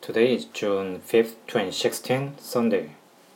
Today is June 5th, 2016, Sunday.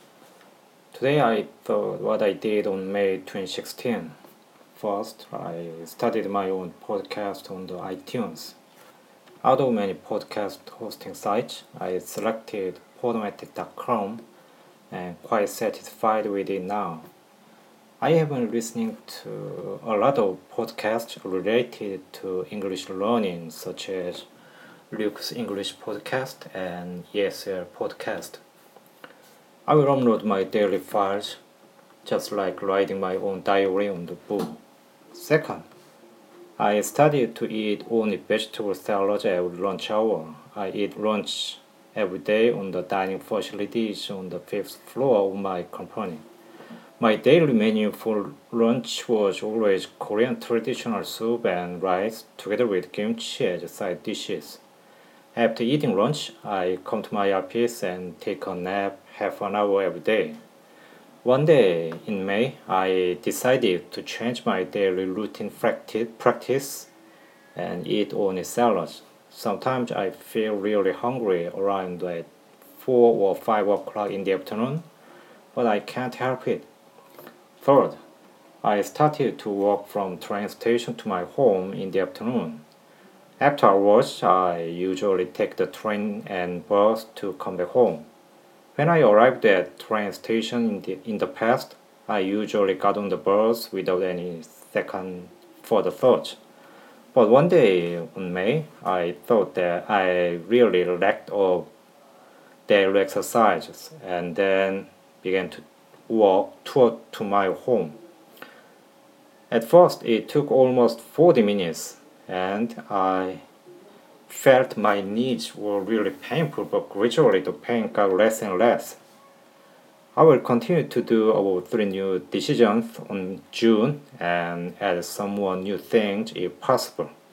Today I thought what I did on May 2016. First, I started my own podcast on the iTunes. Out of many podcast hosting sites, I selected Podomatic.com and quite satisfied with it now. I have been listening to a lot of podcasts related to English learning, such as Luke's English podcast and ESL podcast. I will upload my daily files, just like writing my own diary on the book. Second, I started to eat only vegetable salads every lunch hour. I eat lunch every day on the dining facilities on the 5th floor of my company. My daily menu for lunch was always Korean traditional soup and rice together with kimchi as side dishes. After eating lunch, I come to my office and take a nap half an hour every day. One day in May, I decided to change my daily routine practice and eat only salads. Sometimes I feel really hungry around at 4 or 5 o'clock in the afternoon, but I can't help it. Third, I started to walk from train station to my home in the afternoon. Afterwards, I usually take the train and bus to come back home. When I arrived at train station in the past, I usually got on the bus without any second further thought. But one day in May, I thought that I really lacked of daily exercises and then began to walk to my home. At first, it took almost 40 minutes and I felt my knees were really painful, but gradually the pain got less and less. I will continue to do about 3 new decisions on June and add some more new things if possible.